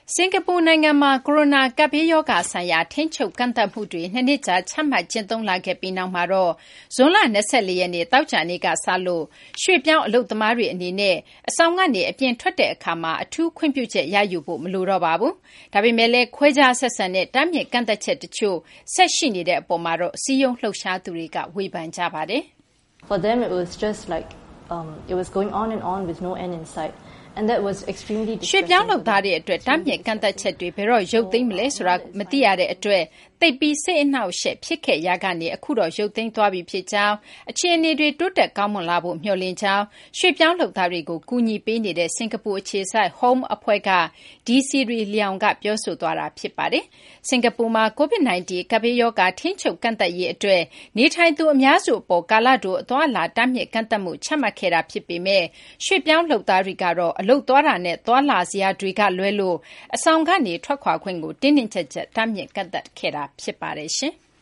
စင်ကာပူနိုင်ငံမှာကိုရိုနာကပ်ဘေးရောဂါဆိုင်ရာထိန်းချုပ်ကန့်သတ်မှုတွေ2နှစ်ကြာချမှတ်ကျင့်သုံးလာခဲ့ပြီးနောက်မှာတော့ဇွန်လ24ရက်နေ့သောကြာနေ့ကစလို့ရွှေ့ပြောင်းအလုပ်သမားတွေအနေနဲ့အဆောင်ကနေအပြင်ထွက်တဲ့အခါမှာအထူးခွင့်ပြုချက်ရယူဖို့မလိုတော့ပါဘူး။ဒါပေမဲ့လည်းခွဲခြားဆက်ဆံတဲ့တားမြစ်ကန့်သတ်ချက်တချို့ဆက်ရှိနေတဲ့အပေါ်မှာတော့စီးရုံးလှုပ်ရှားသူတွေကဝေဖန်ကြပါတယ်။ For them it was just like it was going on and on with no end in sight.And that was extremely distressing. ရွှေ့ပြောင်းလုပ်သားတွေအတွက်တားမြစ်ကန့်သတ်ချက်တွေဘယ်တော့ရုပ်သိမ်းမလဲဆိုတာမသိရတဲ့အတွက်သိပ်ပြီးစိတ်အနှောက်အယှက်ဖြစ်ခဲ့ရာကနေအခုတော့ရုပ်သိမ်းသွားပြီဖြစ်ကြောင်းအခြေအနေတွေတိုးတက်ကောင်းမွန်လာဖို့မျှော်လင့်ကြောင်းရွှေ့ပြောင်းလုပ်သားတွေကိုကူညီပေးနေတဲ့စင်ကာပူအခြေစိုက် Home အဖွဲ့က DCRI လျောင်ကပြောဆိုသွားတာဖြစ်ပါတယ်။စင်ကာပူမှာ COVID-19 ကပ်ဘေးရောဂါထိန်းချုပ်ကန့်သတ်ရေးအတွက်နေထိုင်သူအများစုအပေါ်ကာလတိုအသွားအလာတားမြစ်ကန့်သတ်မှုချမှတ်ခဲ့တာဖြစ်ပေမဲ့ရွှေ့ပြောင်းလုပ်သားတွေကတော့အလုပ်သွားတာနဲ့သွားလာစရာတွေကလွဲလို့အဆောင်ကနေထွက်ခွာခွင့်ကိုတင်းတင်းကျပ်ကျပ်တားမြစ်ကန့်သတ်ခဲ့တာဖြစ်ပါတယ်ရှင်။